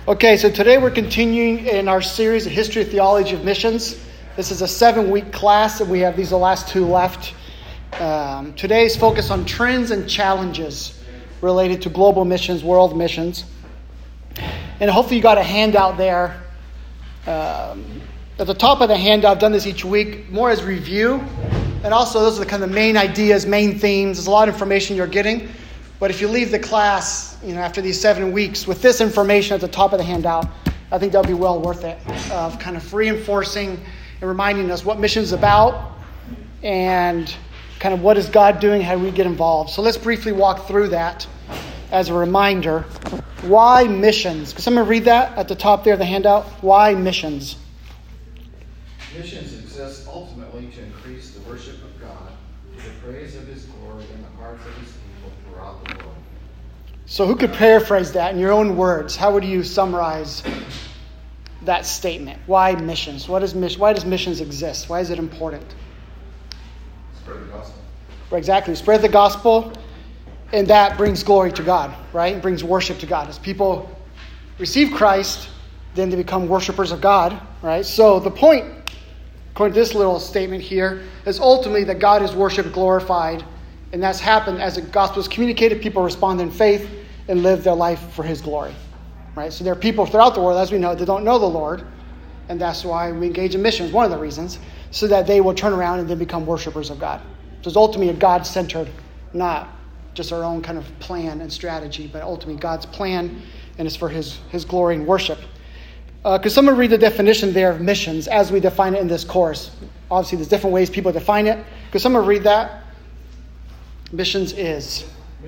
Okay, so today we're continuing in our series, The History of Theology of Missions. This is a 7-week class, and we have the last 2 left. Today's focus on trends and challenges related to global missions, world missions. And hopefully you got a handout there. At the top of the handout, I've done this each week, more as review. And also those are the kind of main ideas, main themes. There's a lot of information you're getting. But if you leave the class, after these 7 weeks with this information at the top of the handout, I think that'll be well worth it, of kind of reinforcing and reminding us what mission is about and kind of what is God doing, how do we get involved. So let's briefly walk through that as a reminder. Why missions? Could someone read that at the top there of the handout? Why missions? Missions exist ultimately to increase the worship of God, to the praise of His glory in the hearts of His people throughout the world. So who could paraphrase that in your own words? How would you summarize that statement? Why missions? Why does missions exist? Why is it important? Spread the gospel. Exactly. Spread the gospel, and that brings glory to God, right? It brings worship to God. As people receive Christ, then they become worshipers of God, right? So the point, according to this little statement here, is ultimately that God is worshiped, glorified, and that's happened as the gospel is communicated. People respond in faith and live their life for His glory, right? So there are people throughout the world, as we know, that don't know the Lord, and that's why we engage in missions, one of the reasons, so that they will turn around and then become worshipers of God. So it's ultimately a God-centered, not just our own kind of plan and strategy, but ultimately God's plan, and it's for His glory and worship. Could someone read the definition there of missions as we define it in this course? Obviously, there's different ways people define it. Could someone read that? Missions is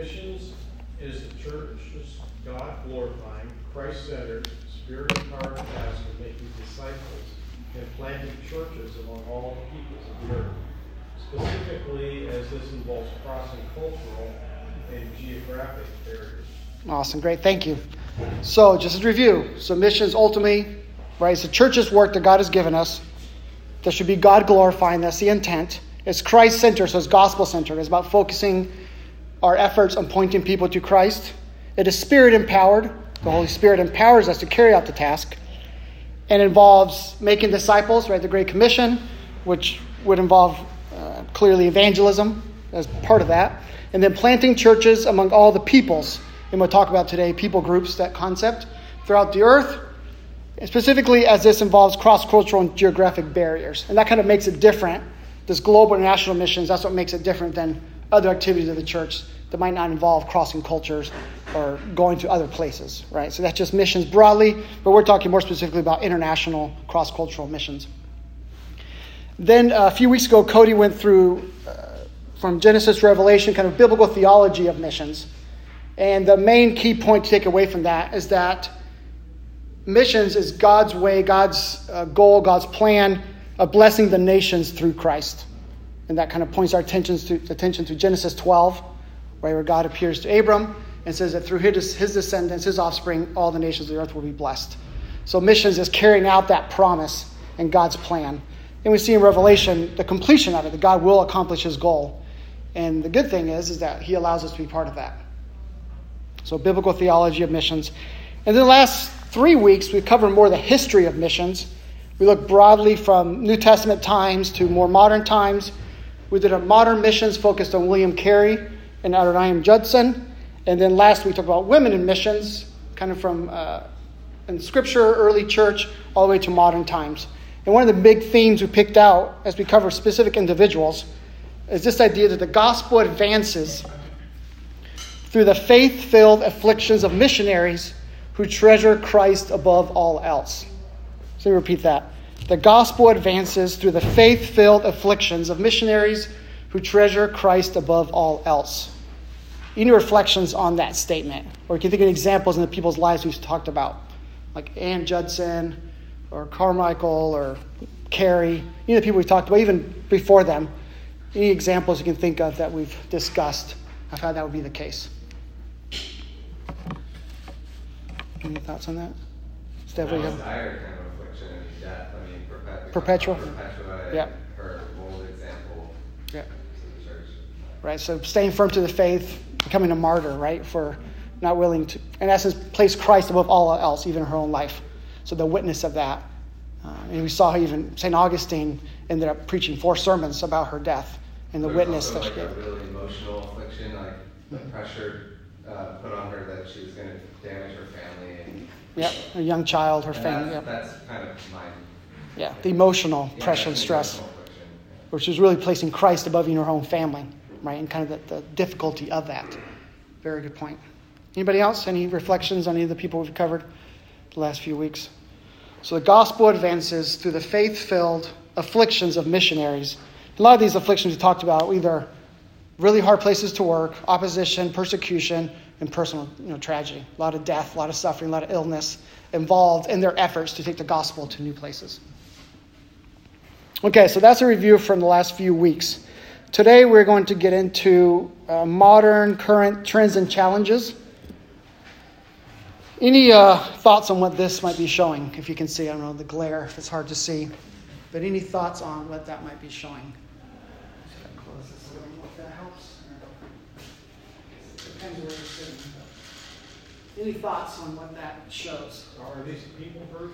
the church's God-glorifying, Christ-centered, Spirit-empowered task of making disciples and planting churches among all the peoples of the earth, specifically as this involves crossing cultural and geographic barriers. Awesome, great, thank you. So, just as a review, so missions ultimately, right, it's the church's work that God has given us. That should be God-glorifying, that's the intent. It's Christ-centered, so it's gospel-centered. It's about focusing our efforts on pointing people to Christ. It is Spirit-empowered. The Holy Spirit empowers us to carry out the task. And involves making disciples, right? The Great Commission, which would involve clearly evangelism as part of that. And then planting churches among all the peoples. And we'll talk about today people groups, that concept, throughout the earth. And specifically as this involves cross-cultural and geographic barriers. And that kind of makes it different. This global international missions, that's what makes it different than other activities of the church that might not involve crossing cultures or going to other places, right? So that's just missions broadly, but we're talking more specifically about international cross-cultural missions. Then a few weeks ago, Cody went through, from Genesis to Revelation, kind of biblical theology of missions. And the main key point to take away from that is that missions is God's way, God's goal, God's plan of blessing the nations through Christ. And that kind of points our attention to Genesis 12, where God appears to Abram and says that through his descendants, his offspring, all the nations of the earth will be blessed. So missions is carrying out that promise and God's plan. And we see in Revelation the completion of it, that God will accomplish His goal. And the good thing is that He allows us to be part of that. So biblical theology of missions. And then the last 3 weeks, we've covered more the history of missions. We look broadly from New Testament times to more modern times. We did a modern missions focused on William Carey and Adoniram Judson. And then last we talked about women in missions, kind of from in Scripture, early church, all the way to modern times. And one of the big themes we picked out as we cover specific individuals is this idea that the gospel advances through the faith-filled afflictions of missionaries who treasure Christ above all else. So let me repeat that. The gospel advances through the faith-filled afflictions of missionaries who treasure Christ above all else. Any reflections on that statement? Or you can think of examples in the people's lives we've talked about, like Ann Judson or Carmichael or Carrie. The people we've talked about, even before them. Any examples you can think of that we've discussed of how that would be the case? Any thoughts on that? Dire kind of affliction and death. Perpetual. Yeah. Her old example. Yeah. To the church. Right. So staying firm to the faith, becoming a martyr, right, for not willing to, in essence, place Christ above all else, even her own life. So the witness of that. And we saw even St. Augustine ended up preaching 4 sermons about her death and the witness that she gave. There's also like a really emotional affliction, like the pressure put on her that she was going to damage her family. And, yep, a young child, her family. Yep. That's kind of my... Yeah, the emotional pressure and stress, which is really placing Christ above your own family, right? And kind of the difficulty of that. Very good point. Anybody else? Any reflections on any of the people we've covered the last few weeks? So the gospel advances through the faith-filled afflictions of missionaries. A lot of these afflictions we talked about, either really hard places to work, opposition, persecution, and personal tragedy. A lot of death, a lot of suffering, a lot of illness involved in their efforts to take the gospel to new places. Okay, so that's a review from the last few weeks. Today we're going to get into modern, current trends and challenges. Any thoughts on what this might be showing? If you can see, I don't know, the glare, if it's hard to see. But any thoughts on what that might be showing? Should I close this a little more if that helps? Depends where you're sitting. Any thoughts on what that shows? Are these people groups?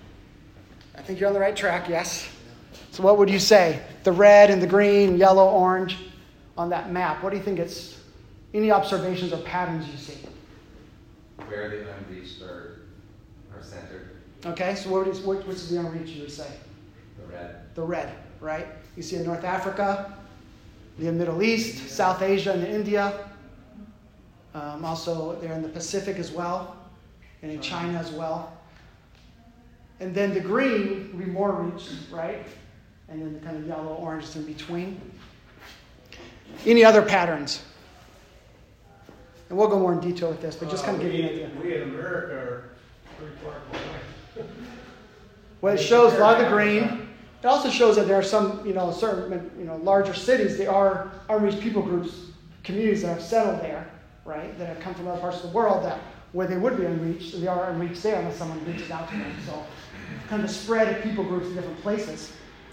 I think you're on the right track, yes. So what would you say? The red and the green, yellow, orange on that map. What do you think it's... Any observations or patterns you see? Where the unreached are centered. Okay, so which is the unreached, you would say? The red. The red, right? You see in North Africa, the Middle East, South Asia, and India. Also, they're in the Pacific as well, and in China as well. And then the green will be more reached, right? And then the kind of yellow, orange is in between. Any other patterns? And we'll go more in detail with this, but just kind of give you an idea. We in America are pretty far behind. Well, it shows a lot of the green. It also shows that there are some, certain, larger cities. There are unreached people groups, communities that have settled there, right? That have come from other parts of the world where they would be unreached. They are unreached there unless someone reaches out to them. So, kind of a spread of people groups in different places.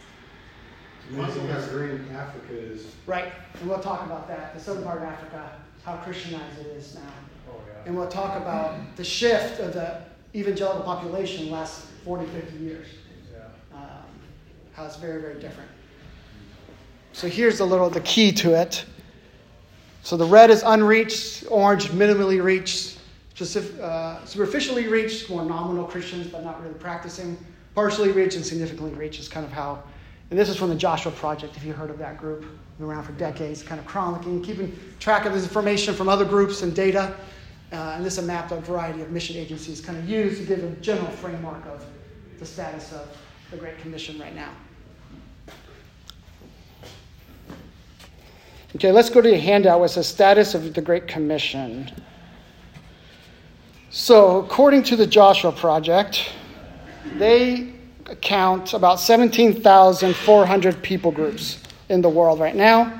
Amazing how green Africa is. Right, and we'll talk about that. The southern part of Africa, how Christianized it is now. Oh, yeah. And we'll talk about the shift of the evangelical population in the last 40, 50 years. Yeah. How it's very, very different. So here's the key to it. So the red is unreached, orange minimally reached, superficially reached, more nominal Christians but not really practicing, partially reached and significantly reached is kind of how. And this is from the Joshua Project, if you heard of that group. Been around for decades, kind of chronicling, keeping track of this information from other groups and data. And this is a map that a variety of mission agencies kind of use to give a general framework of the status of the Great Commission right now. Okay, let's go to your handout with the status of the Great Commission. So, according to the Joshua Project, they count about 17,400 people groups in the world right now.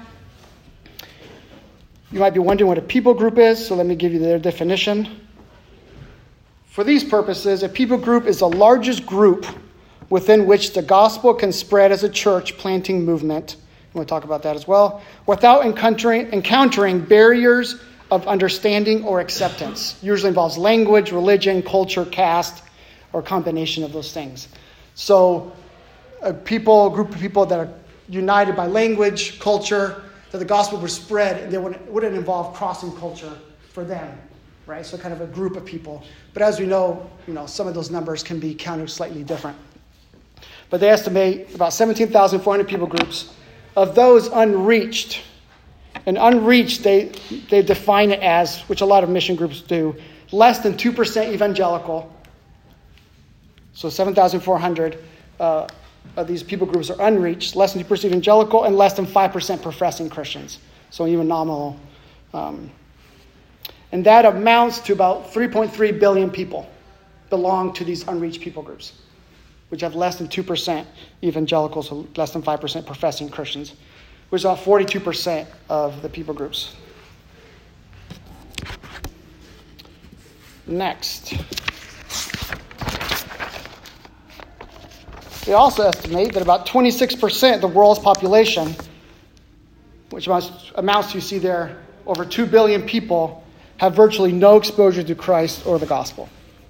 You might be wondering what a people group is, so let me give you their definition. For these purposes, a people group is the largest group within which the gospel can spread as a church planting movement. We'll talk about that as well, without encountering barriers of understanding or acceptance. Usually involves language, religion, culture, caste, or a combination of those things. So a group of people that are united by language, culture, that the gospel would spread, and they wouldn't involve crossing culture for them, right? So kind of a group of people. But as we know, some of those numbers can be counted slightly different. But they estimate about 17,400 people groups. Of those unreached, and unreached, they define it as, which a lot of mission groups do, less than 2% evangelical. So 7,400 of these people groups are unreached, less than 2% evangelical, and less than 5% professing Christians. So even nominal. And that amounts to about 3.3 billion people belong to these unreached people groups, which have less than 2% evangelical, so less than 5% professing Christians, which is about 42% of the people groups. Next. They also estimate that about 26% of the world's population, which amounts to, you see there, over 2 billion people, have virtually no exposure to Christ or the gospel.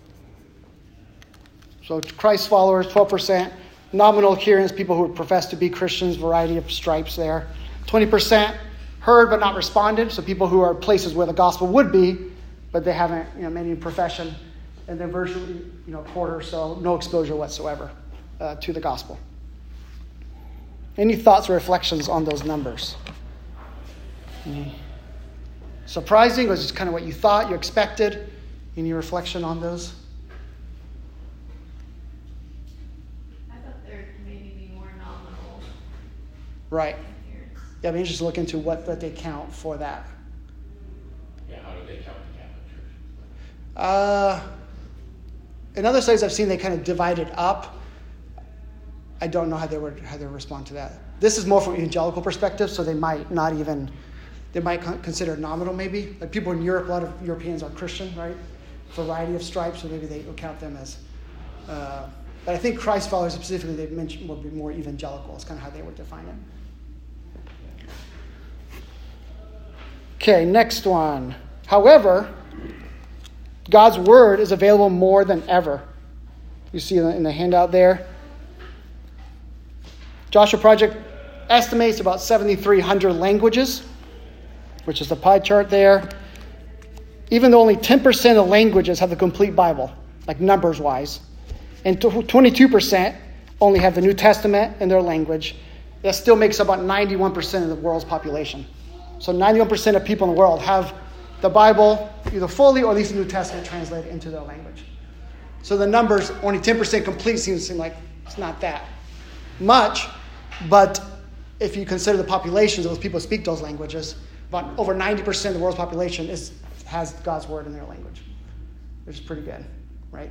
So Christ followers, 12%. Nominal adherents, people who profess to be Christians, variety of stripes there. 20% heard but not responded, so people who are places where the gospel would be, but they haven't made any profession. And then virtually a quarter or so, no exposure whatsoever to the gospel. Any thoughts or reflections on those numbers? Surprising? Was just kind of what you thought, you expected? Any reflection on those? I thought there'd maybe be more nominal. Right. Here. Yeah, I'd be interested to look into what they count for that. Yeah, how do they count the Catholic Church? In other studies I've seen, they kind of divide it up. I don't know how they would respond to that. This is more from an evangelical perspective, so they might consider it nominal maybe. Like people in Europe, a lot of Europeans are Christian, right? Variety of stripes, so maybe they will count them as. But I think Christ followers specifically, they mentioned will be more evangelical. It's kind of how they would define it. Okay, next one. However, God's word is available more than ever. You see in the handout there. Joshua Project estimates about 7,300 languages, which is the pie chart there. Even though only 10% of languages have the complete Bible, like numbers-wise, and 22% only have the New Testament in their language, that still makes about 91% of the world's population. So 91% of people in the world have the Bible either fully or at least the New Testament translated into their language. So the numbers, only 10% complete, seems like it's not that much. But if you consider the populations of those people who speak those languages, about over 90% of the world's population has God's word in their language, which is pretty good, right?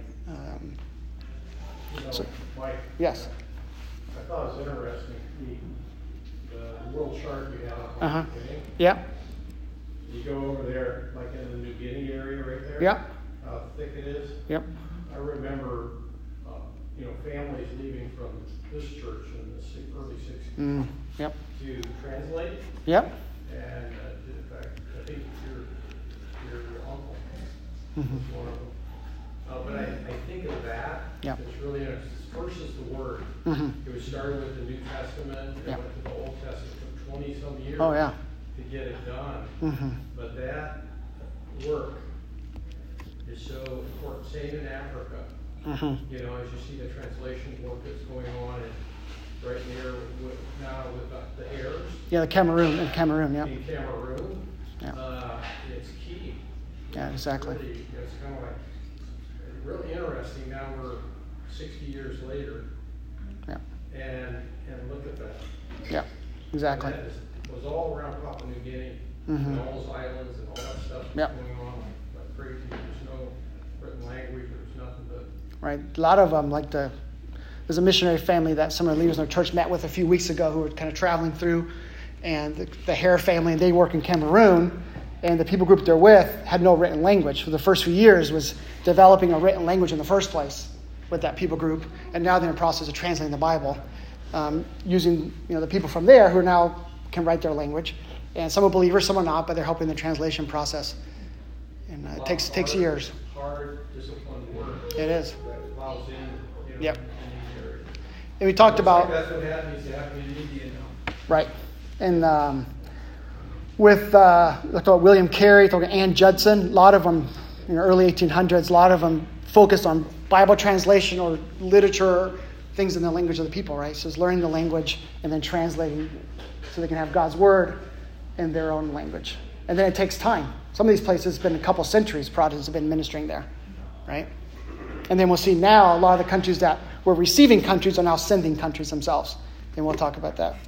Mike, Yes. I thought it was interesting, the world chart you have on Uh-huh. the beginning. Yeah. You go over there, like in the New Guinea area right there. Yeah. How thick it is. Yep. I remember, families leaving from this church in the early 60s Yep. to translate. Yep. And in fact, I think your uncle was one of them. But I think of that. Yep. It's really interesting. First is the word. Mm-hmm. It was started with the New Testament. It Yep. went to the Old Testament. It took 20-some years Oh, yeah. to get it done. Mm-hmm. But that work is so important. Same in Africa. Mm-hmm. As you see the translation work that's going on, and right near now with the heirs. Yeah, in Cameroon, yeah. In Cameroon, Yeah. it's key. Yeah, exactly. It's kind of like really interesting. Now we're 60 years later, Yeah. and look at that. Yeah, exactly. And that was all around Papua New Guinea, Mm-hmm. and all those islands and all that stuff Yep. going on like crazy. There's no written language. There's nothing but. Right. A lot of them, there's a missionary family that some of the leaders in our church met with a few weeks ago who were kind of traveling through, and the Hare family, and they work in Cameroon, and the people group they're with had no written language. For the first few years was developing a written language in the first place with that people group, and now they're in the process of translating the Bible using the people from there who now can write their language. And some are believers, some are not, but they're helping the translation process. And it takes years. Hard, disciplined work. It is. That allows in, Yep. in these areas. And we talked about... That's what happens in India now. Right. And with William Carey, Ann Judson, a lot of them in the early 1800s, a lot of them focused on Bible translation or literature, things in the language of the people, right? So it's learning the language and then translating so they can have God's word in their own language. And then it takes time. Some of these places, it's been a couple centuries Protestants have been ministering there, right? And then we'll see now a lot of the countries that were receiving countries are now sending countries themselves. And we'll talk about that.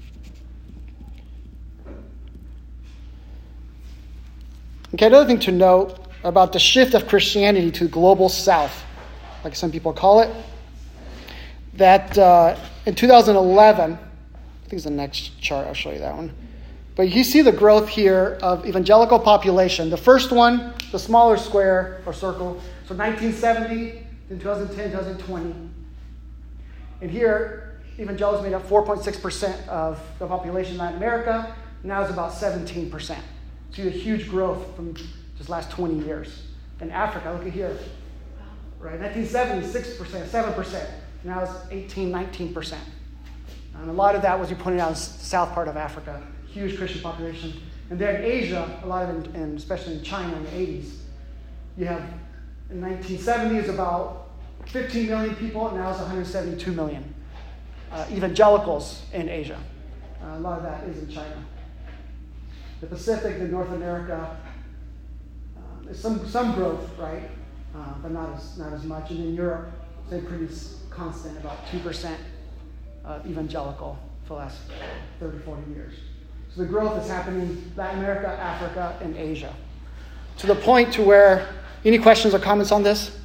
Okay, another thing to note about the shift of Christianity to the global south, like some people call it, that in 2011, I think it's the next chart, I'll show you that one. But you see the growth here of evangelical population. The first one, the smaller square or circle, so 1970, then 2010, 2020. And here, evangelicals made up 4.6% of the population in Latin America. Now it's about 17%. So you have huge growth from just last 20 years. In Africa, look at here. Right, 1970, 6%, 7%. Now it's 18, 19%. And a lot of that was, you pointed out, is the south part of Africa. Huge Christian population. And then in Asia, a lot of it, and especially in China in the 80s, you have, in 1970 is about 15 million people, now it's 172 million. Evangelicals in Asia. A lot of that is in China. The Pacific, the North America, there's some growth, right? But not as much. And in Europe, they're pretty constant, about 2% evangelical for the last 30, 40 years. So the growth is happening in Latin America, Africa, and Asia. To the point to where, any questions or comments on this?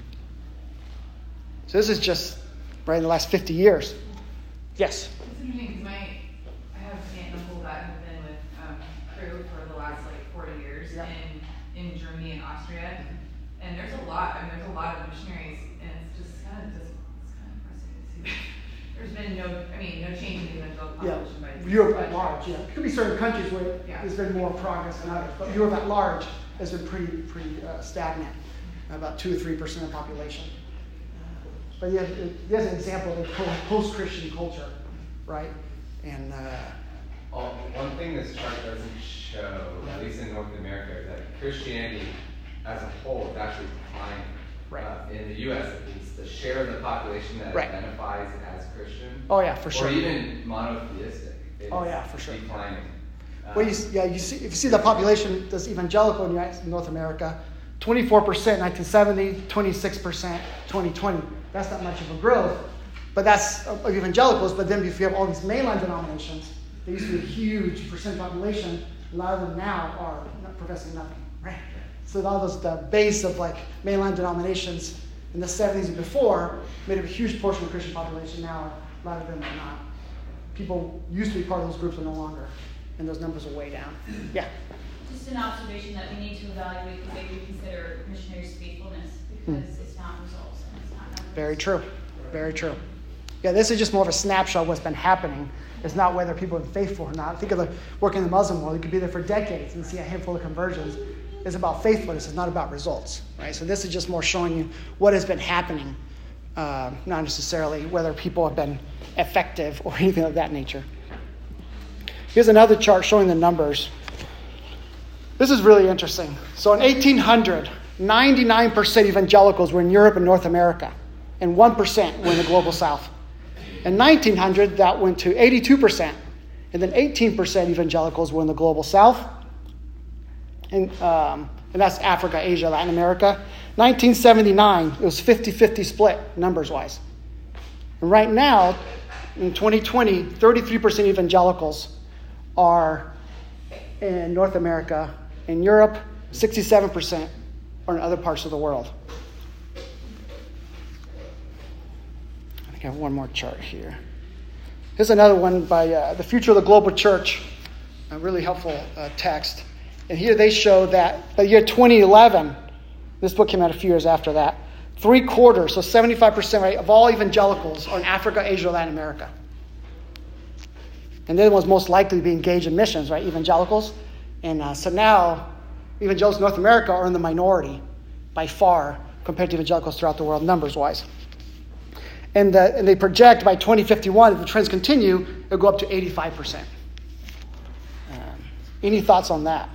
So this is just right in the last 50 years. Yes? It's interesting because I have an aunt and uncle that have been with Crew for the last 40 years in Germany and Austria. And there's a lot of missionaries, and it's kind of depressing to see that there's been no change in the evangelical population. Yeah, Europe at large, yeah. There could be certain countries where there's been more progress than others, but Europe at large has been pretty stagnant, about 2 or 3% of the population. But yeah, there's an example of a post-Christian culture, right? And one thing this chart doesn't show, at least in North America, is that Christianity as a whole is actually declining. Right. In the U.S., at least, the share of the population that identifies as Christian, oh yeah, for sure, or even monotheistic, is for sure, declining. Well, you see, if you see the population that's evangelical in North America, 24% 1970, 26% 2020. That's not much of a growth, but that's of evangelicals. But then if you have all these mainline denominations, they used to be a huge percent population. A lot of them now are not professing nothing, right? So all those, the base of mainline denominations in the 70s and before made up a huge portion of the Christian population. Now a lot of them are not. People used to be part of those groups, are no longer, and those numbers are way down. Yeah. Just an observation that we need to evaluate the way we consider missionaries' faithfulness, because it's not results and it's not numbers. Very true. Very true. Yeah, this is just more of a snapshot of what's been happening. It's not whether people are faithful or not. Think of the work in the Muslim world. You could be there for decades and see a handful of conversions. It's about faithfulness. It's not about results, right? So this is just more showing you what has been happening, not necessarily whether people have been effective or anything of that nature. Here's another chart showing the numbers. This is really interesting. So in 1800, 99% evangelicals were in Europe and North America, and 1% were in the global south. In 1900, that went to 82%, and then 18% evangelicals were in the global south, and that's Africa, Asia, Latin America. 1979, it was 50-50 split, numbers-wise. And right now, in 2020, 33% evangelicals are in North America. In Europe, 67% are in other parts of the world. I think I have one more chart here. Here's another one by The Future of the Global Church, a really helpful text. And here they show that by the year 2011, this book came out a few years after that, 3/4, so 75%, right, of all evangelicals are in Africa, Asia, Latin America. And they're the ones most likely to be engaged in missions, right, evangelicals. And so now, evangelicals in North America are in the minority by far compared to evangelicals throughout the world, numbers-wise. And they project by 2051, if the trends continue, it'll go up to 85%. Any thoughts on that?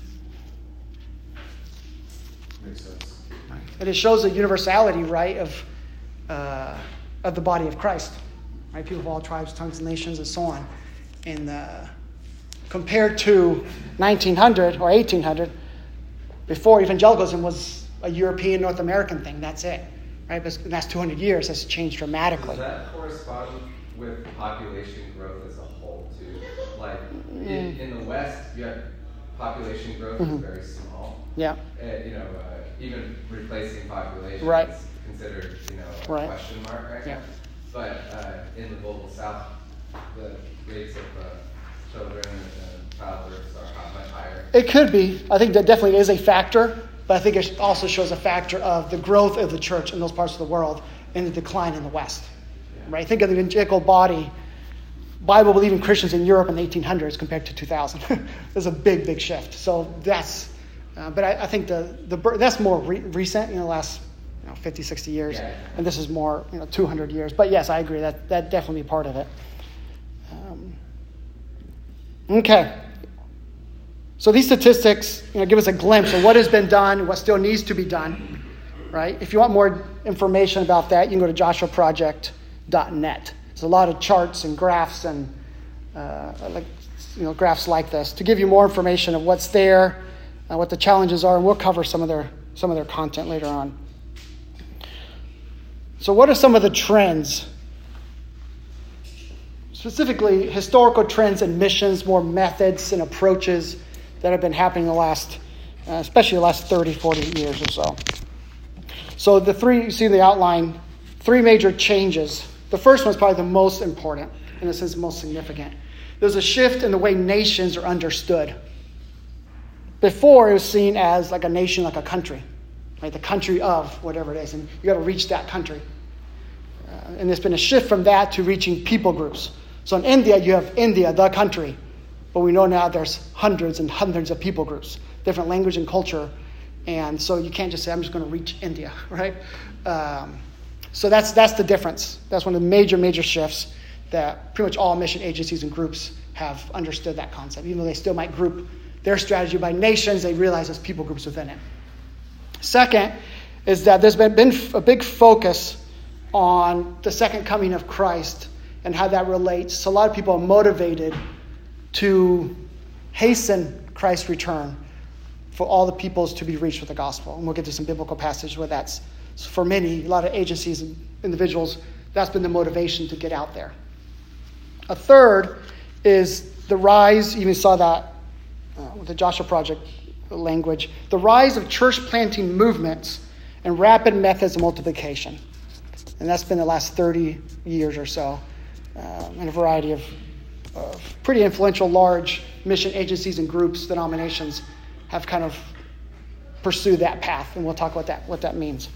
Makes sense. And it shows the universality, right, of the body of Christ, right? People of all tribes, tongues, and nations, and so on. And compared to 1900 or 1800, before evangelicalism was a European, North American thing. That's it, right? But in the last 200 years, has changed dramatically. Does that correspond with population growth as a whole, too? Like, in the West, you have population growth is very small. Yeah. Even replacing population right. is considered, a right. question mark right now. But in the global South, the rates of children and childbirths are much higher. It could be. I think that definitely is a factor, but I think it also shows a factor of the growth of the church in those parts of the world and the decline in the West. Yeah. Right? Think of the evangelical body, Bible-believing Christians in Europe in the 1800s compared to 2000. There's a big, big shift. So that's But I think that's more recent, the last 50, 60 years. Yeah. And this is more 200 years. But yes, I agree. That definitely be part of it. Okay. So these statistics give us a glimpse of what has been done, what still needs to be done. Right? If you want more information about that, you can go to joshuaproject.net. There's a lot of charts and graphs and graphs like this to give you more information of what's there, what the challenges are, and we'll cover some of their content later on. So what are some of the trends? Specifically, historical trends in missions, more methods and approaches that have been happening especially the last 30, 40 years or so. So you see the outline, 3 major changes. The first one is probably the most important, in a sense, most significant. There's a shift in the way nations are understood. Before, it was seen as like a nation, like a country, right? The country of whatever it is, and you got to reach that country. And there's been a shift from that to reaching people groups. So in India, you have India, the country, but we know now there's hundreds and hundreds of people groups, different language and culture, and so you can't just say, I'm just going to reach India, right? So that's the difference. That's one of the major shifts that pretty much all mission agencies and groups have understood that concept. Even though they still might group their strategy by nations, they realize there's people groups within it. Second is that there's been a big focus on the second coming of Christ and how that relates. So a lot of people are motivated to hasten Christ's return for all the peoples to be reached with the gospel. And we'll get to some biblical passage where that's, for many, a lot of agencies and individuals, that's been the motivation to get out there. A third is the rise, you even saw that with the Joshua Project language, the rise of church planting movements and rapid methods of multiplication. And that's been the last 30 years or so, in a variety of pretty influential, large mission agencies and groups, denominations, have kind of pursued that path. And we'll talk about what that means.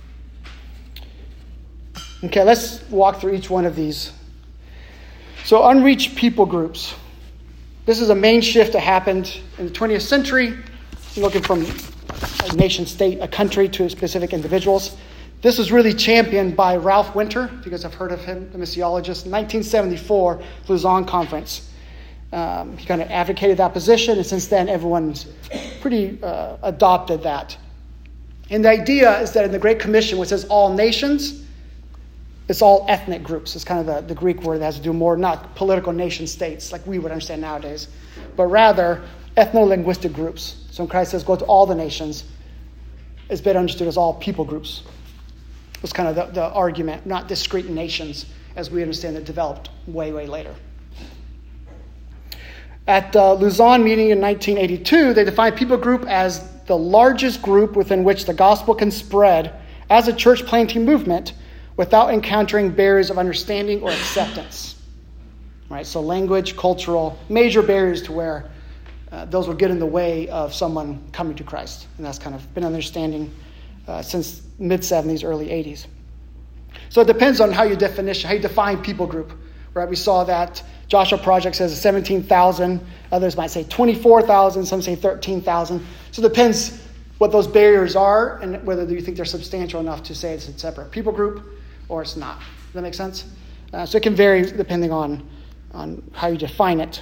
Okay, let's walk through each one of these. So unreached people groups. This is a main shift that happened in the 20th century, looking from a nation state, a country, to specific individuals. This was really championed by Ralph Winter, if you guys have heard of him, the missiologist, 1974 Lausanne Conference. He kind of advocated that position, and since then everyone's pretty adopted that. And the idea is that in the Great Commission, which says all nations, it's all ethnic groups. It's kind of the Greek word that has to do more, not political nation states like we would understand nowadays, but rather ethno-linguistic groups. So when Christ says go to all the nations, it's better understood as all people groups. It's kind of the argument, not discrete nations as we understand it, developed way later. At the Lausanne meeting in 1982, they defined people group as the largest group within which the gospel can spread as a church planting movement without encountering barriers of understanding or acceptance. Right? So language, cultural, major barriers to where those will get in the way of someone coming to Christ. And that's kind of been an understanding since mid-70s, early 80s. So it depends on how you define people group. Right? We saw that Joshua Project says 17,000. Others might say 24,000. Some say 13,000. So it depends what those barriers are and whether you think they're substantial enough to say it's a separate people group or it's not. Does that make sense? So it can vary depending on how you define it.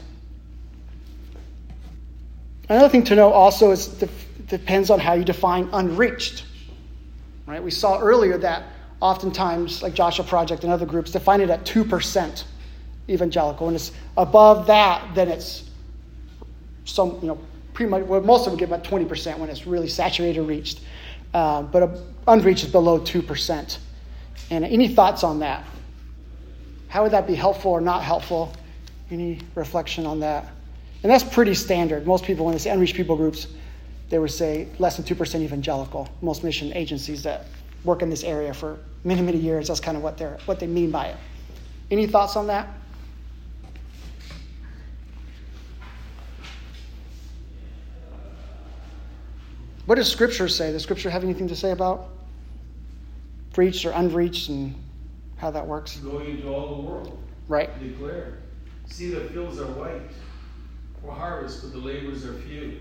Another thing to know also is depends on how you define unreached. Right? We saw earlier that oftentimes, like Joshua Project and other groups, define it at 2% evangelical. When it's above that, then it's pretty much, well, most of them get about 20% when it's really saturated or reached. But unreached is below 2%. And any thoughts on that? How would that be helpful or not helpful? Any reflection on that? And that's pretty standard. Most people, when they say unreached people groups, they would say less than 2% evangelical. Most mission agencies that work in this area for many years, that's kind of what they mean by it. Any thoughts on that? What does Scripture say? Does Scripture have anything to say about reached or unreached and how that works? Going into all the world. Right. Declare. See, the fields are white for harvest, but the laborers are few.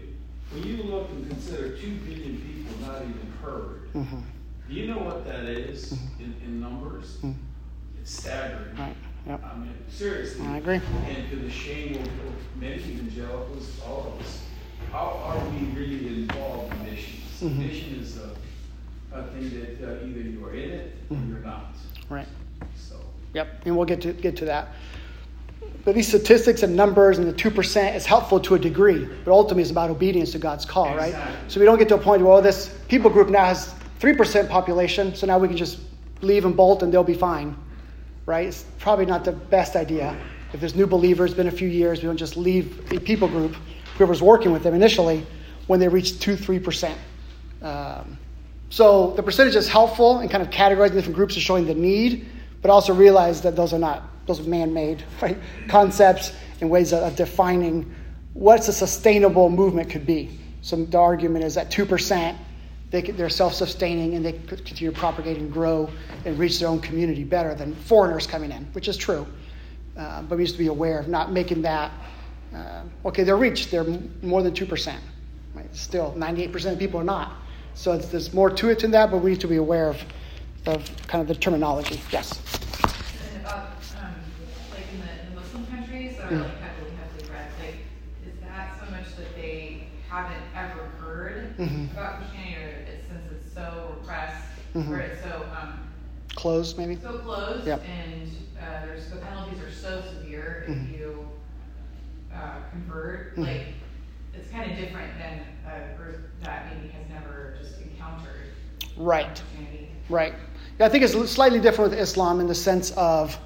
when you look and consider 2 billion people not even heard, Mm-hmm. do you know what that is Mm-hmm. in numbers? Mm-hmm. It's staggering. Right. Yep. I mean, seriously. I agree. And to the shame of many evangelicals, all of us, how are we really involved in missions? Mm-hmm. Mission is a thing that either you are in it or you're not. Right. So. Yep. And we'll get to that. But these statistics and numbers and the 2% is helpful to a degree, but ultimately it's about obedience to God's call, Exactly. right? So we don't get to a point where, well, this people group now has 3% population, so now we can just leave and bolt and they'll be fine, right? It's probably not the best idea. If there's new believers, been a few years, we don't just leave a people group, whoever's working with them initially, when they reach 2-3%. So the percentage is helpful in kind of categorizing different groups and showing the need, but also realize that those are man-made, right, concepts and ways of defining what's a sustainable movement could be. So the argument is that 2%, they're self-sustaining and they could continue to propagate and grow and reach their own community better than foreigners coming in, which is true. But we used to be aware of not making that, okay, they're reached, they're more than 2%. Right? Still, 98% of people are not. So there's more to it than that, but we need to be aware of kind of the terminology. Yes? And about, like in the Muslim countries that are like heavily read, like, is that so much that they haven't ever heard about Christianity, or since it's so repressed, or it's so Closed, maybe? so closed, Yep. and the penalties are so severe if you convert, like, it's kind of different than a group that maybe has never just encountered Right. Christianity. Right. Yeah, I think it's slightly different with Islam in the sense of,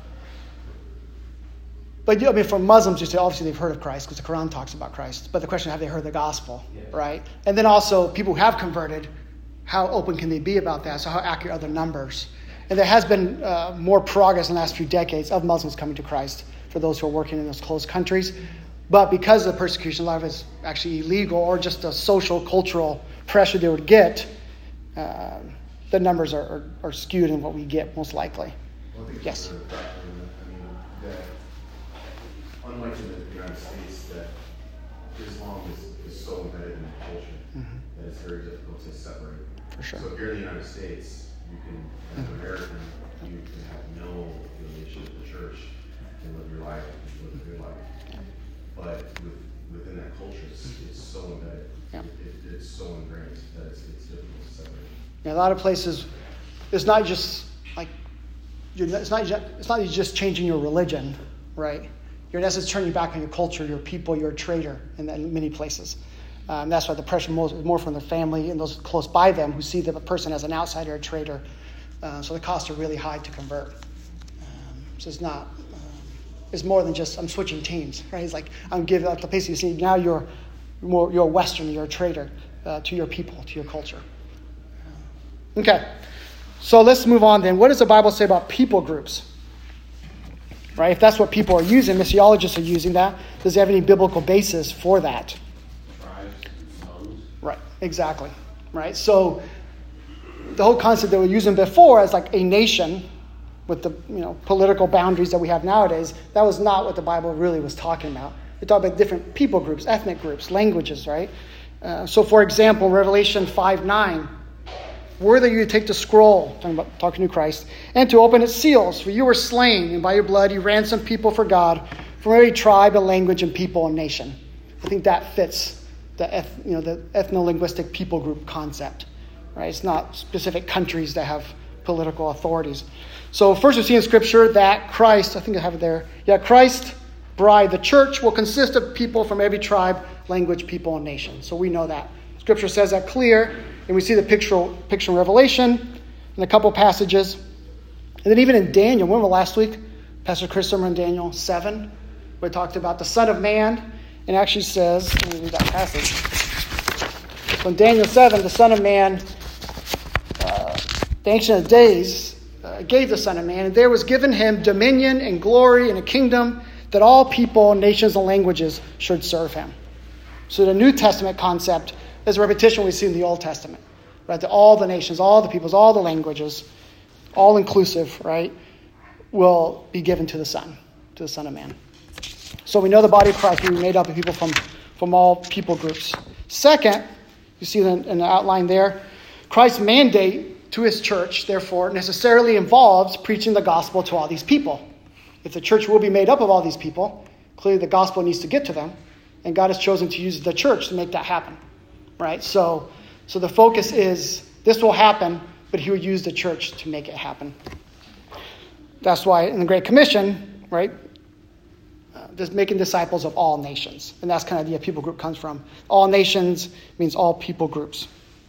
but I mean, for Muslims, you say obviously they've heard of Christ because the Quran talks about Christ. But the question, have they heard the gospel? Yeah. Right? And then also, people who have converted, how open can they be about that? So how accurate are the numbers? And there has been more progress in the last few decades of Muslims coming to Christ for those who are working in those closed countries. But because of the persecution, a lot of it is actually illegal or just a social, cultural pressure they would get, the numbers are skewed in what we get, most likely. Well, I think Yes. it's a factor in that, I mean, that unlike in the United States, that Islam is so embedded in the culture that it's very difficult to separate. For sure. So if you're in the United States, you can, as an American, you can have no affiliation with the church and live your life and live your life. But within that culture, it's so embedded. Yeah. It's so ingrained that it's difficult to separate. In a lot of places, it's not just like it's not just changing your religion, right? You're in essence turning back on your culture, your people, your traitor in many places. That's why the pressure is more from the family and those close by them who see the person as an outsider, a traitor. So the costs are really high to convert. So it's not. It's more than just I'm switching teams, right? It's like I'm giving up the place you see now. You're a Western, you're a traitor to your people, to your culture. Okay, so let's move on then. What does the Bible say about people groups? Right, if that's what people are using, missiologists are using that. Does it have any biblical basis for that? Tribes, tongues. Right, exactly. Right, so the whole concept that we're using before as like a nation with the political boundaries that we have nowadays, that was not what the Bible really was talking about. It talked about different people groups, ethnic groups, languages, right? So for example, Revelation 5:9, worthy you to take the scroll, talking to Christ, and to open its seals, for you were slain, and by your blood you ransomed people for God from every tribe and language and people and nation. I think that fits the ethno-linguistic people group concept, right? It's not specific countries that have political authorities. So first we see in Scripture that Christ, I think I have it there, Christ, bride, the church, will consist of people from every tribe, language, people, and nation. So we know that. Scripture says that clear, and we see the picture in Revelation in a couple passages. And then even in Daniel, remember last week, Pastor Chris sermon in Daniel 7, where it talked about the Son of Man, and actually says, let me read that passage. So in Daniel 7, the Son of Man, the Ancient of Days, gave the Son of Man, and there was given him dominion and glory and a kingdom that all people, nations, and languages should serve him. So the New Testament concept is a repetition we see in the Old Testament, right? That all the nations, all the peoples, all the languages, all inclusive, right, will be given to the Son of Man. So we know the body of Christ will be made up of people from all people groups. Second, you see in the outline there, Christ's mandate to his church, therefore, necessarily involves preaching the gospel to all these people. If the church will be made up of all these people, clearly the gospel needs to get to them, and God has chosen to use the church to make that happen, right? So the focus is this will happen, but he will use the church to make it happen. That's why in the Great Commission, right, just making disciples of all nations. And that's kind of the people group comes from. All nations means all people groups.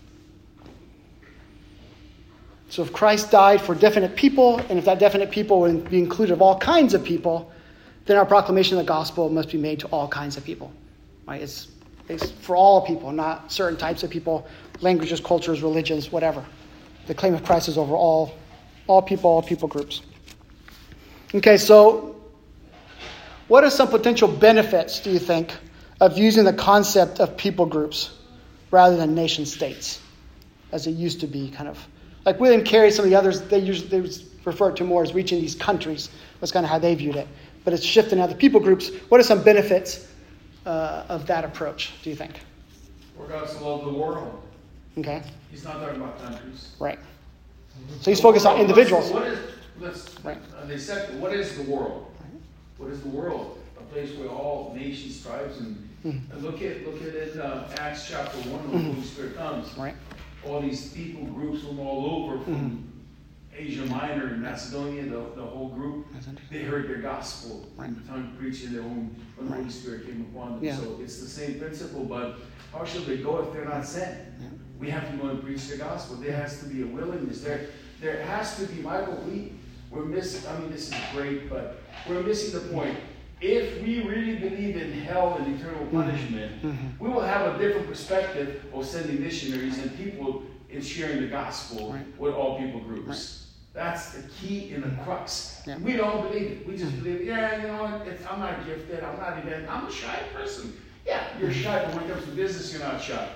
So if Christ died for definite people, and if that definite people would be included of all kinds of people, then our proclamation of the gospel must be made to all kinds of people. Right? It's for all people, not certain types of people, languages, cultures, religions, whatever. The claim of Christ is over all people groups. Okay, so what are some potential benefits, do you think, of using the concept of people groups rather than nation states, as it used to be kind of? Like William Carey, some of the others, they refer to more as reaching these countries. That's kind of how they viewed it. But it's shifting now to people groups. What are some benefits of that approach, do you think? For God so loved the world. Okay. He's not talking about countries. Right. So he's focused on individuals. They said, what is the world? What is the world? A place where all nations, tribes, and look at it in Acts chapter 1 when the Holy Spirit comes. Right. All these people groups from all over, from Asia Minor and Macedonia, the whole group, they heard their gospel, tongue preaching their own when the Holy Spirit came upon them. Yeah. So it's the same principle, but how should they go if they're not sent? Yeah. We have to go and preach the gospel. There has to be a willingness. There has to be, Michael, we're missing, this is great, but we're missing the point. If we really believe in hell and eternal punishment, we will have a different perspective of sending missionaries and people in sharing the gospel with all people groups. Right. That's the key in the crux. Yeah. We don't believe it. We just believe, I'm not gifted. I'm a shy person. Yeah, you're shy, but when it comes to business, you're not shy.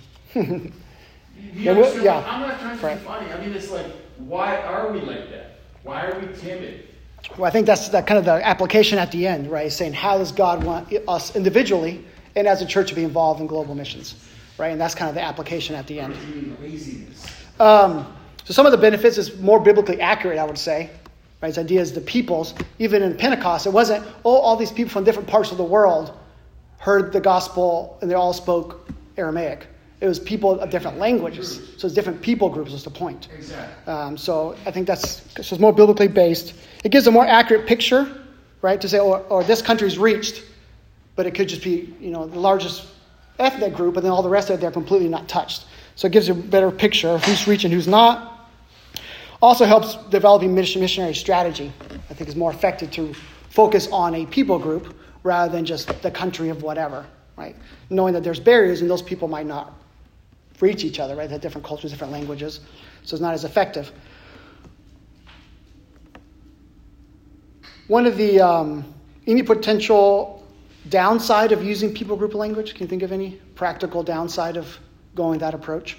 You understand? I'm not trying to be funny. It's like, why are we like that? Why are we timid? Well, I think that's kind of the application at the end, right? Saying, how does God want us individually and as a church to be involved in global missions, right? And that's kind of the application at the end. Laziness. So some of the benefits is more biblically accurate, I would say. Right? Its idea is the peoples. Even in Pentecost, it wasn't, all these people from different parts of the world heard the gospel and they all spoke Aramaic. It was people of different languages. So it's different people groups is the point. Exactly. So I think it's more biblically based. It gives a more accurate picture, right? To say, or this country's reached, but it could just be, the largest ethnic group, and then all the rest of it, they're completely not touched. So it gives you a better picture of who's reaching, who's not. Also helps developing missionary strategy. I think is more effective to focus on a people group rather than just the country of whatever, right? Knowing that there's barriers and those people might not reach each other, right? They have different cultures, different languages, so it's not as effective. One of the any potential downside of using people group language? Can you think of any practical downside of going that approach?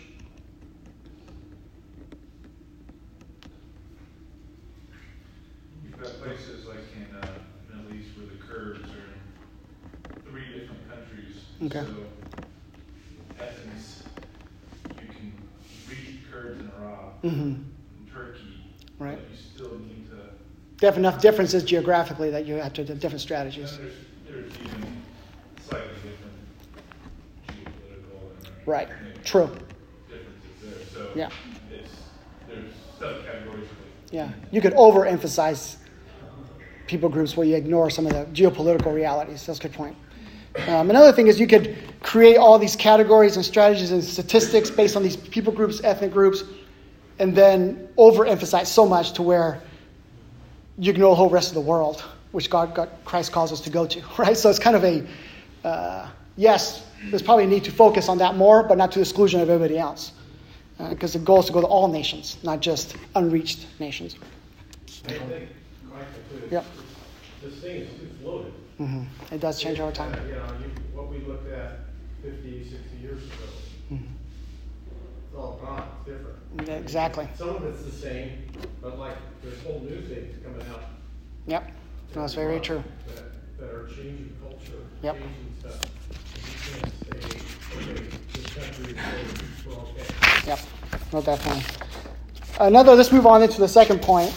You've got places like in the Middle East where the Kurds are in 3 different countries. Okay. So you can reach Kurds in Iraq, in Turkey, right? But you still need to. They have enough differences geographically that you have to do different strategies. There's even slightly different geopolitical and right. True. differences there. So yeah. There's subcategories. Yeah. You could overemphasize people groups where you ignore some of the geopolitical realities. That's a good point. Another thing is you could create all these categories and strategies and statistics based on these people groups, ethnic groups, and then overemphasize so much to where you ignore the whole rest of the world, which Christ calls us to go to, right? So it's kind of yes, there's probably a need to focus on that more, but not to the exclusion of everybody else. Because the goal is to go to all nations, not just unreached nations. I think, Michael, yep. This thing is too floated. It does change over time. What we looked at 50, 60 years ago, it's all gone, it's different. Exactly. Some of it's the same, but there's whole new things coming out. Yep. No, that's very true. That are changing culture, yep. changing stuff. You can't stay this country, we're okay. Yep, no, definitely. Let's move on into the second point.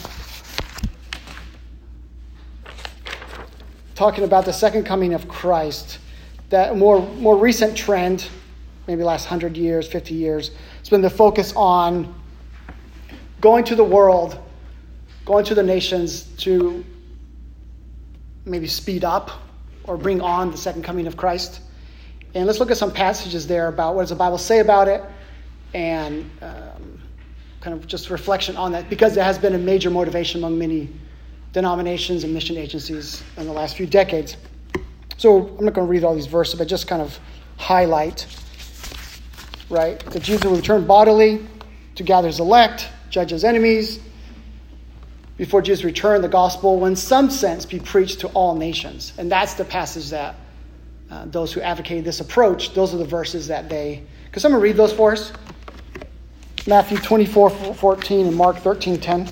Talking about the second coming of Christ. That more recent trend, maybe the last 100 years, 50 years, it's been the focus on going to the world, going to the nations to maybe speed up or bring on the second coming of Christ. And let's look at some passages there about what does the Bible say about it, and kind of just reflection on that, because there has been a major motivation among many denominations and mission agencies in the last few decades. So I'm not going to read all these verses, but just kind of highlight, right, that Jesus will return bodily to gather his elect, judge his enemies. Before Jesus' return, the gospel will in some sense be preached to all nations. And that's the passage that those who advocated this approach, those are the verses that they... Could someone read those for us? Matthew 24:14 and Mark 13:10.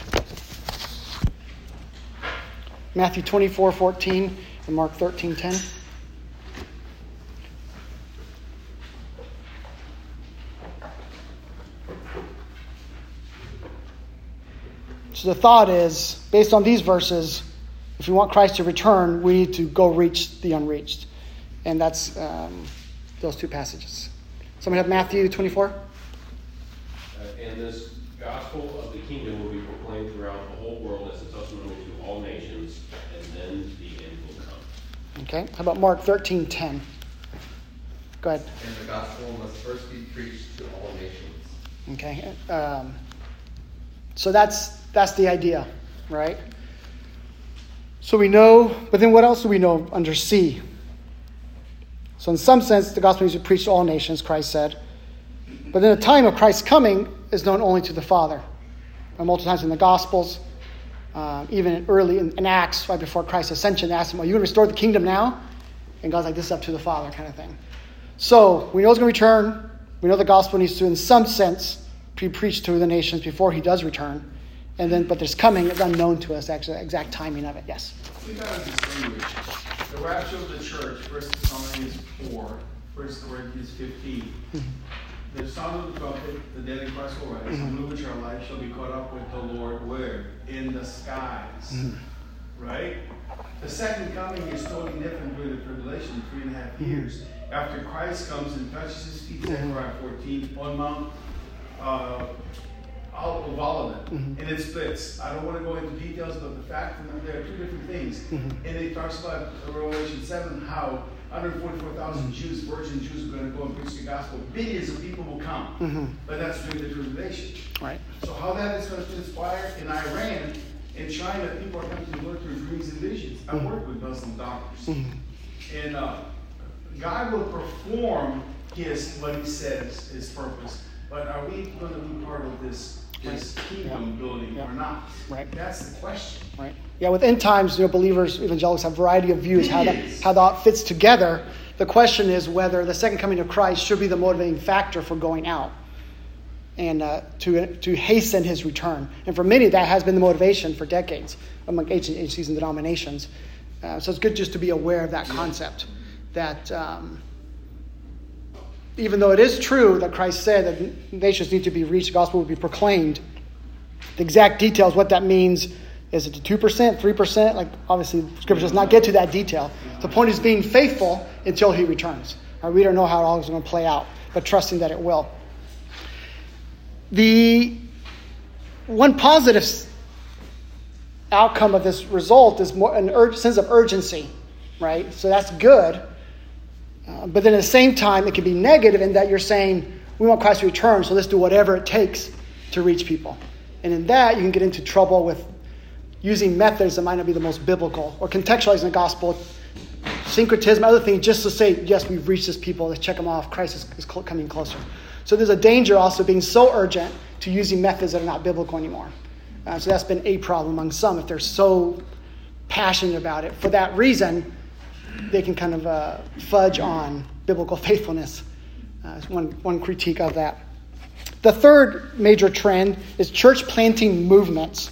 Matthew 24:14 and Mark 13:10. So the thought is, based on these verses, if we want Christ to return, we need to go reach the unreached. And that's those two passages. Someone have Matthew 24? And this gospel of the kingdom will be proclaimed throughout the whole world as a testimony to all nations, and then the end will come. Okay. How about Mark 13:10? Go ahead. And the gospel must first be preached to all nations. Okay. So that's the idea, right? So we know, but then what else do we know under C? So in some sense, the gospel needs to be preached to all nations, Christ said. But then the time of Christ's coming is known only to the Father. And multiple times in the Gospels, even early in Acts, right before Christ's ascension, they asked him, are you going to restore the kingdom now? And God's like, this is up to the Father, kind of thing. So we know he's going to return. We know the gospel needs to, in some sense, be preached to the nations before he does return. And then, but there's coming, it's unknown to us, actually, the exact timing of it. Yes? We got to distinguish the rapture of the church, 1 Thessalonians 4, 1 Corinthians 15. The sound of the trumpet, the dead in Christ will rise, and we which are alive shall be caught up with the Lord where? In the skies. Right? The second coming is totally different during the tribulation, 3.5 years. After Christ comes and touches his feet, Zechariah 14, on Mount of Olivet, and it splits. I don't want to go into details, but the fact that there are two different things. And it talks about Revelation 7, how 144,000 Jews, virgin Jews, are going to go and preach the gospel. Billions of people will come, but that's during the tribulation. Right. So how that is going to transpire in Iran, in China, people are coming to look through dreams and visions. I work with Muslim doctors, and God will perform what He says, His purpose. But are we going to be part of this kingdom building or not? Right. That's the question. Right. Yeah, with end times, believers, evangelicals have a variety of views how that fits together. The question is whether the second coming of Christ should be the motivating factor for going out and to hasten his return. And for many, that has been the motivation for decades among agencies and denominations. So it's good just to be aware of that concept, that even though it is true that Christ said that nations need to be reached, the gospel will be proclaimed, the exact details, what that means, is it 2%, 3%? Like, obviously, Scripture does not get to that detail. The point is being faithful until he returns. We don't know how it all is going to play out, but trusting that it will. The one positive outcome of this result is more a sense of urgency, right? So that's good. But then at the same time, it can be negative in that you're saying, we want Christ to return, so let's do whatever it takes to reach people. And in that, you can get into trouble with using methods that might not be the most biblical, or contextualizing the gospel, syncretism, other things, just to say, yes, we've reached this people, let's check them off, Christ is coming closer. So there's a danger also being so urgent to using methods that are not biblical anymore. So that's been a problem among some, if they're so passionate about it. For that reason, they can kind of fudge on biblical faithfulness. One critique of that. The third major trend is church planting movements.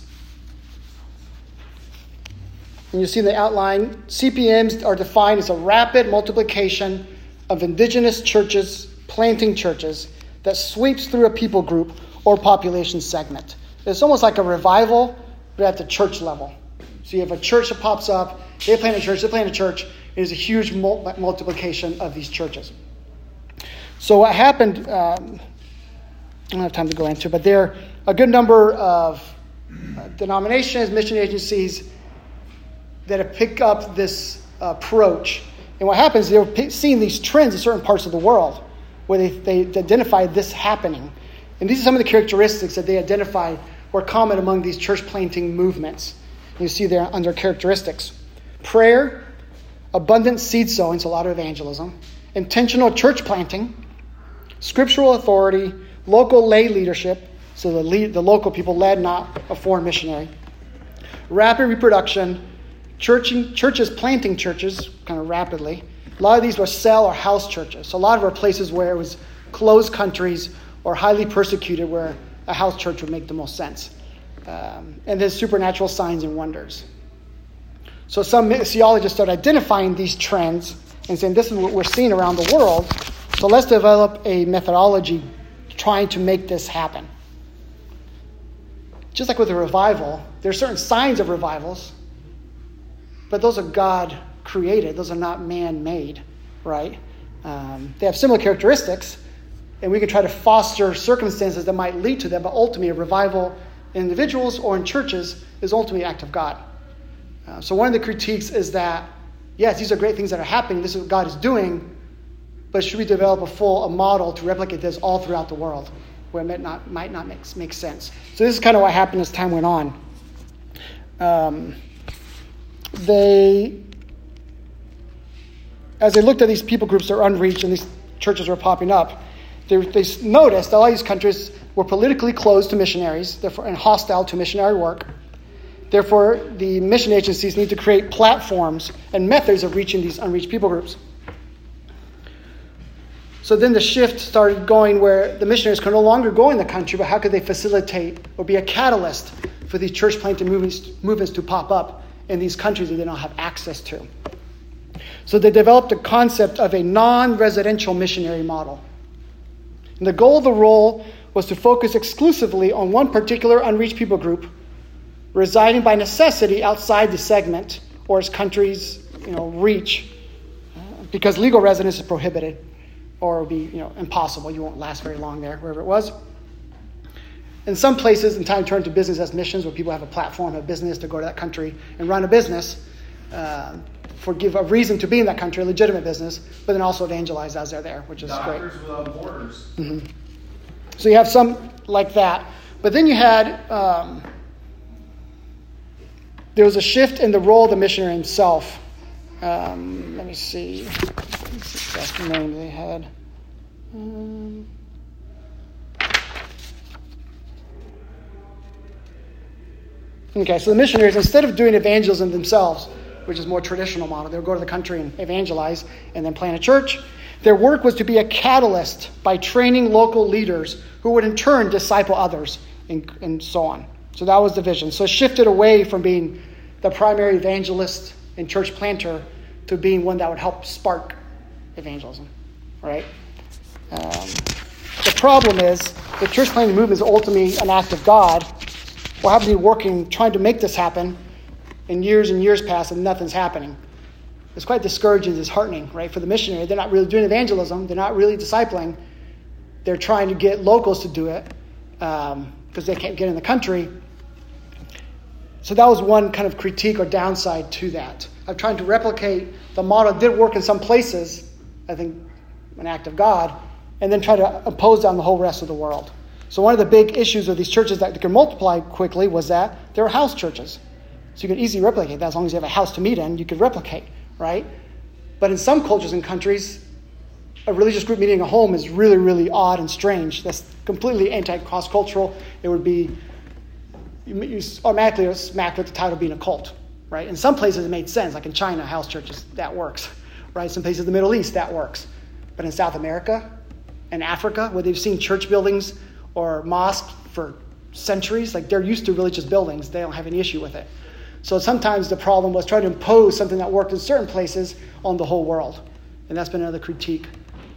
And you see in the outline, CPMs are defined as a rapid multiplication of indigenous churches planting churches that sweeps through a people group or population segment. It's almost like a revival, but at the church level. So you have a church that pops up, they plant a church, and there's a huge multiplication of these churches. So what happened, I don't have time to go into, but there are a good number of denominations, mission agencies that have picked up this approach. And what happens, they're seeing these trends in certain parts of the world where they identify this happening. And these are some of the characteristics that they identified were common among these church planting movements. You see there under characteristics: prayer, abundant seed sowing, so a lot of evangelism, intentional church planting, scriptural authority, local lay leadership, so the local people led, not a foreign missionary, rapid reproduction, churches planting churches kind of rapidly. A lot of these were cell or house churches. So a lot of them were places where it was closed countries or highly persecuted, where a house church would make the most sense. And then supernatural signs and wonders. So some missiologists started identifying these trends and saying, this is what we're seeing around the world, so let's develop a methodology trying to make this happen. Just like with a revival, there are certain signs of revivals, but those are God created. Those are not man-made, right? They have similar characteristics, and we can try to foster circumstances that might lead to them, but ultimately a revival in individuals or in churches is ultimately an act of God. So one of the critiques is that, yes, these are great things that are happening. This is what God is doing, but should we develop a model to replicate this all throughout the world, where it might not make sense? So this is kind of what happened as time went on. As they looked at these people groups that were unreached and these churches were popping up, they noticed that all these countries were politically closed to missionaries, therefore, and hostile to missionary work. Therefore, the mission agencies need to create platforms and methods of reaching these unreached people groups. So then the shift started going where the missionaries could no longer go in the country, but how could they facilitate or be a catalyst for these church planting movements to pop up in these countries that they don't have access to? So they developed a concept of a non-residential missionary model. And the goal of the role was to focus exclusively on one particular unreached people group residing by necessity outside the segment or its country's reach, because legal residence is prohibited or it would be impossible. You won't last very long there, wherever it was. In some places, in time, turn to business as missions, where people have a platform, a business to go to that country and run a business, give a reason to be in that country, a legitimate business, but then also evangelize as they're there, which is great. Doctors Without Borders. Mm-hmm. So you have some like that. But then you had, there was a shift in the role of the missionary himself. Let me see. That's the name they had. Okay, so the missionaries, instead of doing evangelism themselves, which is a more traditional model, they would go to the country and evangelize and then plant a church. Their work was to be a catalyst by training local leaders who would in turn disciple others and so on. So that was the vision. So it shifted away from being the primary evangelist and church planter to being one that would help spark evangelism, right? The problem is the church planting movement is ultimately an act of God. What happens to be working, trying to make this happen, and years pass and nothing's happening? It's quite discouraging, disheartening, right? For the missionary, they're not really doing evangelism. They're not really discipling. They're trying to get locals to do it because they can't get in the country. So that was one kind of critique or downside to that. Of trying to replicate the model that did work in some places, I think an act of God, and then try to impose that on the whole rest of the world. So one of the big issues of these churches that could multiply quickly was that they were house churches. So you could easily replicate that. As long as you have a house to meet in, you could replicate, right? But in some cultures and countries, a religious group meeting in a home is really, really odd and strange. That's completely anti-cross-cultural. It would be, you automatically are smacked with the title of being a cult, right? In some places it made sense, like in China, house churches, that works, right? Some places in the Middle East, that works. But in South America and Africa, where they've seen church buildings or mosques for centuries, like they're used to religious buildings, they don't have any issue with it. So sometimes the problem was trying to impose something that worked in certain places on the whole world. And that's been another critique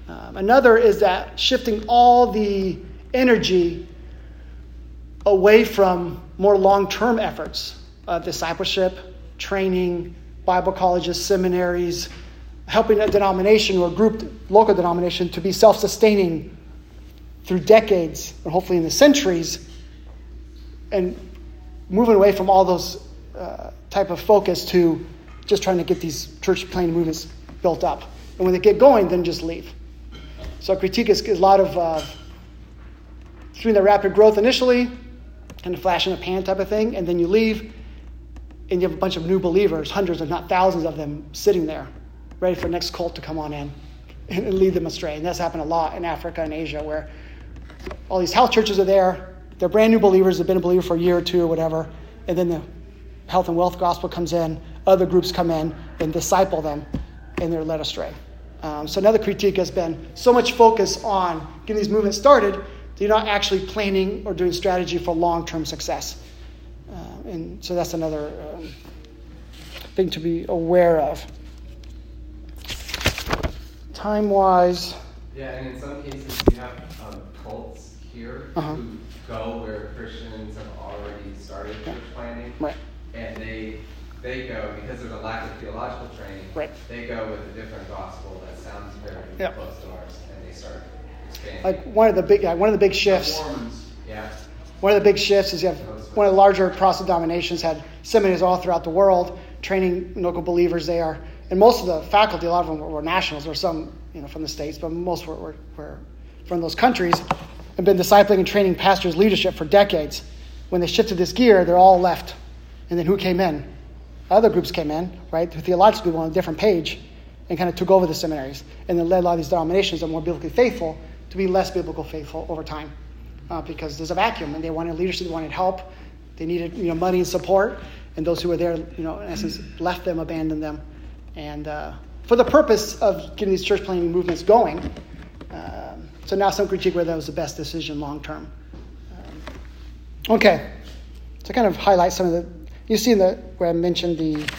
Another is that shifting all the energy away from more long-term efforts, discipleship, training, Bible colleges, seminaries, helping a denomination or group, local denomination, to be self-sustaining through decades and hopefully in the centuries, and moving away from all those type of focus to just trying to get these church planting movements built up. And when they get going, then just leave. So critique is a lot of doing the rapid growth initially, kind of flash in a pan type of thing, and then you leave, and you have a bunch of new believers, hundreds if not thousands of them sitting there, ready for the next cult to come on in and lead them astray. And that's happened a lot in Africa and Asia, where all these house churches are there, they're brand new believers, they've been a believer for a year or two or whatever, and then the health and wealth gospel comes in, other groups come in and disciple them, and they're led astray. So another critique has been so much focus on getting these movements started that you're not actually planning or doing strategy for long-term success. And so that's another thing to be aware of. Time-wise... Yeah, and in some cases you have cults here who go where Christians have already started church planting. Right. And they go, because there's a lack of theological training, they go with a different gospel that sounds very close to ours, and they start expanding. Like one of the big shifts. Yeah. One of the big shifts is you have one of the larger Protestant denominations had seminaries all throughout the world, training local believers there. And most of the faculty, a lot of them were nationals. There were some, from the States, but most were from those countries, and been discipling and training pastors' leadership for decades. When they shifted this gear, they're all left. And then who came in? Other groups came in, right? The theological people on a different page, and kind of took over the seminaries, and then led a lot of these denominations that are more biblically faithful to be less biblical faithful over time, because there's a vacuum, and they wanted leadership, they wanted help, they needed money and support, and those who were there, in essence, left them, abandoned them, and for the purpose of getting these church planting movements going. So now some critique whether that was the best decision long term. Okay, to kind of highlight some of the. You see where I mentioned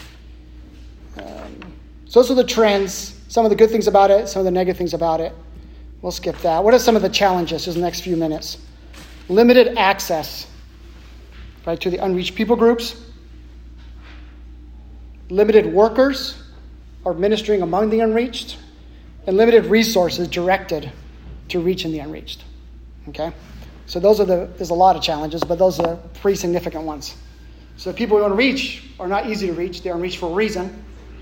so those are the trends, some of the good things about it, some of the negative things about it. We'll skip that. What are some of the challenges in the next few minutes? Limited access, right, to the unreached people groups. Limited workers are ministering among the unreached. And limited resources directed to reaching the unreached. Okay? So there's a lot of challenges, but those are three significant ones. So the people we want to reach are not easy to reach. They're unreached for a reason.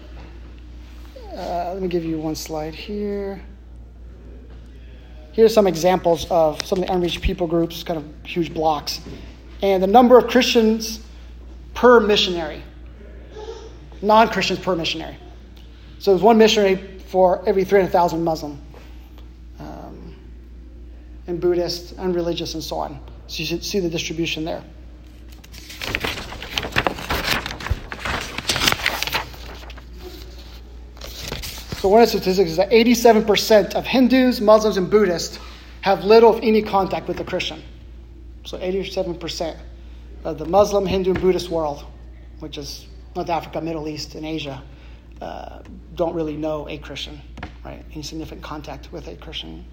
Let me give you one slide here. Here's some examples of some of the unreached people groups, kind of huge blocks. And the number of Christians per missionary. Non-Christians per missionary. So there's one missionary for every 300,000 Muslim. And Buddhist, unreligious, and so on. So you should see the distribution there. So one of the statistics is that 87% of Hindus, Muslims, and Buddhists have little, if any, contact with the Christian. So 87% of the Muslim, Hindu, and Buddhist world, which is North Africa, Middle East, and Asia, don't really know a Christian, right? Any significant contact with a Christian.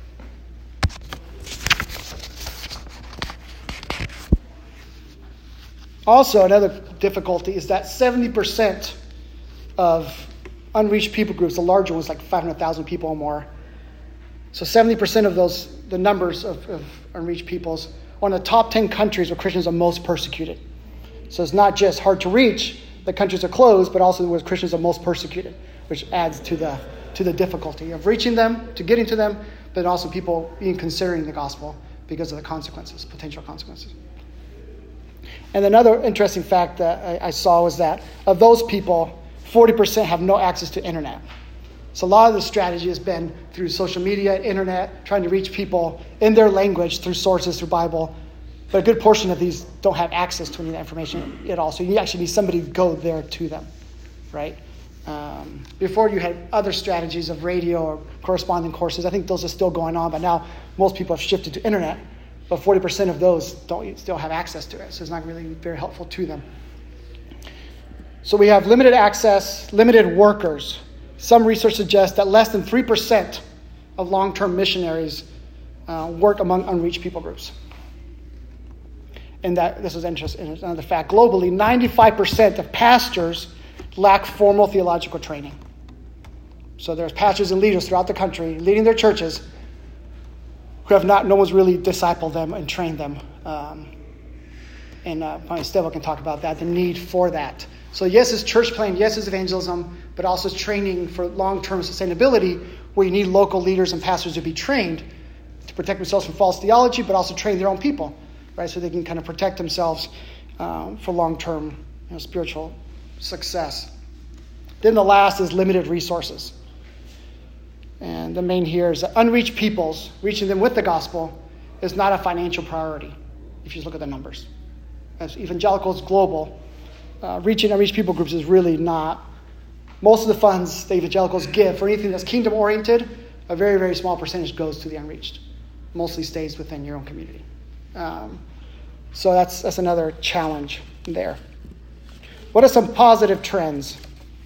Also, another difficulty is that 70% of unreached people groups, the larger ones, like 500,000 people or more. So 70% of those, the numbers of unreached peoples, are in the top 10 countries where Christians are most persecuted. So it's not just hard to reach, the countries are closed, but also where Christians are most persecuted, which adds to the difficulty of reaching them, to getting to them, but also people even considering the gospel because of the consequences, potential consequences. And another interesting fact that I saw was that of those people, 40% have no access to internet. So a lot of the strategy has been through social media, internet, trying to reach people in their language through sources, through Bible. But a good portion of these don't have access to any of that information at all. So you actually need somebody to go there to them, right? Before you had other strategies of radio or corresponding courses. I think those are still going on, but now most people have shifted to internet. But 40% of those don't still have access to it. So it's not really very helpful to them. So we have limited access, limited workers. Some research suggests that less than 3% of long-term missionaries work among unreached people groups. And that this is interesting. Another fact: globally, 95% of pastors lack formal theological training. So there's pastors and leaders throughout the country leading their churches who have no one's really discipled them and trained them. And probably Steve can talk about that, the need for that. So yes, it's church planting, yes, it's evangelism, but also it's training for long-term sustainability, where you need local leaders and pastors to be trained to protect themselves from false theology, but also train their own people, right? So they can kind of protect themselves for long-term spiritual success. Then the last is limited resources. And the main here is that unreached peoples, reaching them with the gospel, is not a financial priority, if you look at the numbers. As evangelicals global, reaching unreached people groups is really not. Most of the funds the evangelicals give for anything that's kingdom-oriented, a very, very small percentage goes to the unreached. Mostly stays within your own community. So that's another challenge there. What are some positive trends?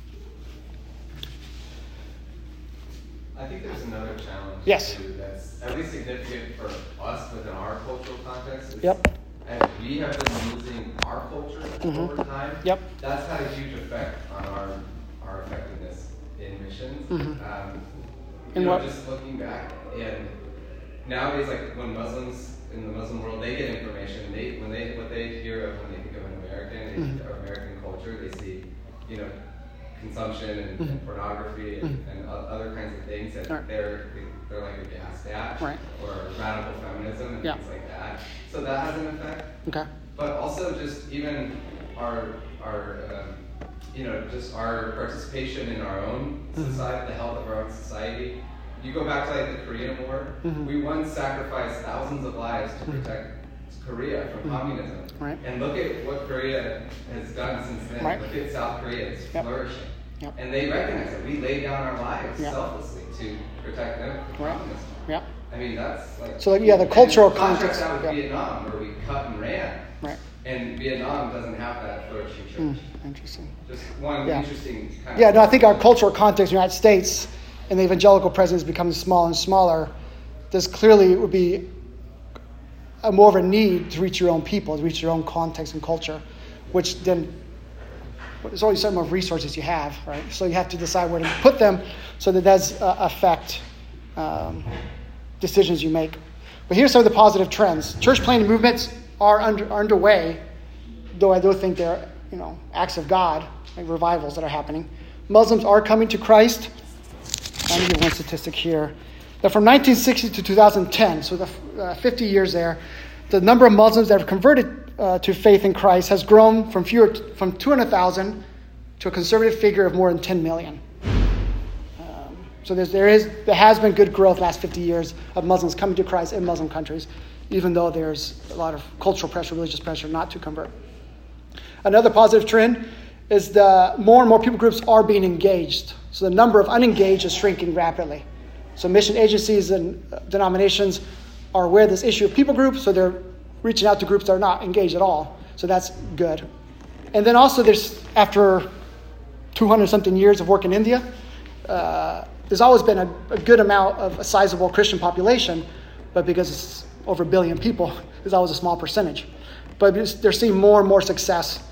I think there's another challenge Yes. too that's at least significant for us within our cultural context. Yep. As we have been losing our culture over time, Yep. that's had a huge effect on our effectiveness in missions. And what? Just looking back, and nowadays, like when Muslims in the Muslim world, they get information. What they hear of when they think of an American or American culture, they see, consumption and pornography and other kinds of things that Right. they're like aghast at, Right. or radical feminism and Yeah. things like that. So that has an effect. Okay. But also just even our just our participation in our own society, the health of our own society. You go back to like the Korean War. We once sacrificed thousands of lives to protect Korea from communism. Right. And look at what Korea has done since then. Right. Look at South Korea, it's flourishing. Yep. And they recognize it. We laid down our lives Yep. selflessly to protect them from Right. communism. Yep. I mean, that's like... So, the cultural and contrast context. that with Yeah. Vietnam, where we cut and ran. Right. And Vietnam doesn't have that flourishing church. Interesting. Just one interesting kind Yeah, of... no, I think our cultural context in the United States and the evangelical presence is becoming smaller and smaller. There's clearly would be more of a need to reach your own people, to reach your own context and culture, which then there's always some of resources you have, right? So you have to decide where to put them so that does affect decisions you make. But here's some of the positive trends. Church planting movements are underway, though I do think they're acts of God, like revivals that are happening. Muslims are coming to Christ. Let me give one statistic here. That from 1960 to 2010, so the 50 years there, the number of Muslims that have converted to faith in Christ has grown from 200,000 to a conservative figure of more than 10 million. So there has been good growth the last 50 years of Muslims coming to Christ in Muslim countries, even though there's a lot of cultural pressure, religious pressure not to convert. Another positive trend is the more and more people groups are being engaged. So the number of unengaged is shrinking rapidly. So mission agencies and denominations are aware of this issue of people groups, so they're reaching out to groups that are not engaged at all. So that's good. And then also after 200-something years of work in India, there's always been a good amount of a sizable Christian population, but because it's over 1 billion people, there's always a small percentage. But they're seeing more and more success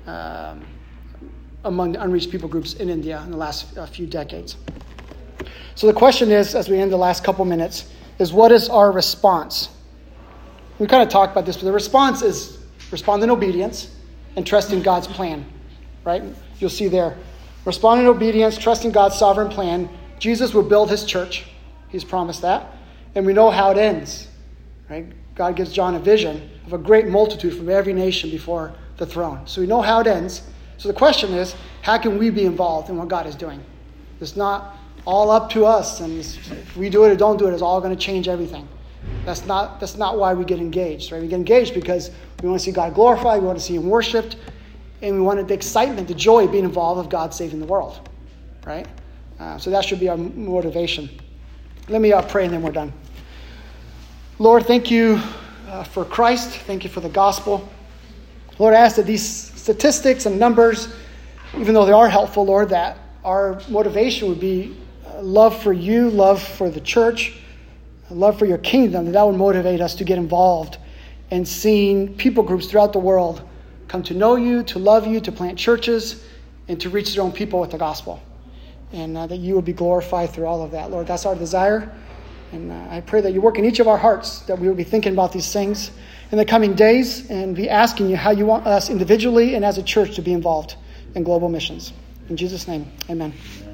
among the unreached people groups in India in the last few decades. So the question is, as we end the last couple minutes, is what is our response? We kind of talked about this, but the response is respond in obedience and trust in God's plan, right? You'll see there. Respond in obedience, trust in God's sovereign plan. Jesus will build his church. He's promised that. And we know how it ends, right? God gives John a vision of a great multitude from every nation before the throne. So we know how it ends. So the question is, how can we be involved in what God is doing? It's not all up to us, and if we do it or don't do it, it's all going to change everything. That's not why we get engaged, right? We get engaged because we want to see God glorified, we want to see him worshipped, and we want the excitement, the joy of being involved with God saving the world, right? So that should be our motivation. Let me pray and then we're done. Lord, thank you for Christ. Thank you for the gospel. Lord, I ask that these statistics and numbers, even though they are helpful, Lord, that our motivation would be love for you, love for the church, love for your kingdom, that would motivate us to get involved in seeing people groups throughout the world come to know you, to love you, to plant churches, and to reach their own people with the gospel. And that you would be glorified through all of that. Lord, that's our desire. And I pray that you work in each of our hearts, that we will be thinking about these things in the coming days and be asking you how you want us individually and as a church to be involved in global missions. In Jesus' name, amen.